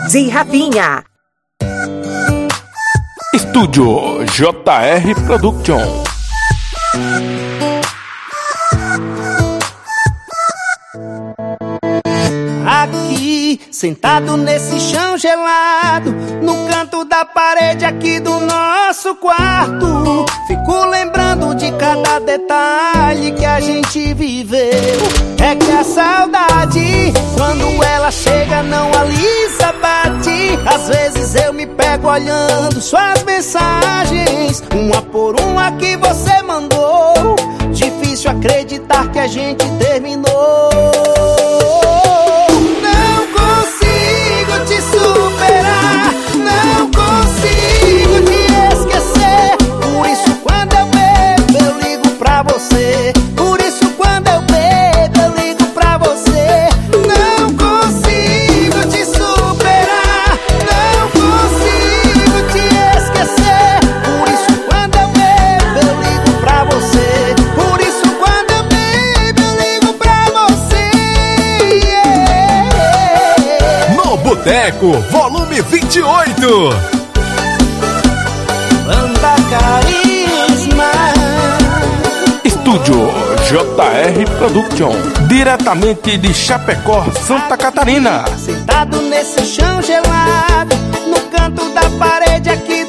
DJ Rafinha. Estúdio JR Production. Aqui, sentado nesse chão gelado, no canto da parede aqui do nosso quarto, fico lembrando de cada detalhe que a gente viveu. É que a saudade, quando ela chega, não alisa, bate. Às vezes eu me pego olhando suas mensagens, uma por uma que você mandou. Difícil acreditar que a gente terminou. Não consigo te esquecer. Por isso quando eu bebo eu ligo pra você. Por isso quando eu bebo eu ligo pra você. Não consigo te superar. Não consigo te esquecer. Por isso quando eu bebo eu ligo pra você. Por isso quando eu bebo eu ligo pra você. No Boteco, volume 28. Banda Carisma. Estúdio JR Production. Diretamente de Chapecó, Santa Catarina. Sentado nesse chão gelado, no canto da parede aqui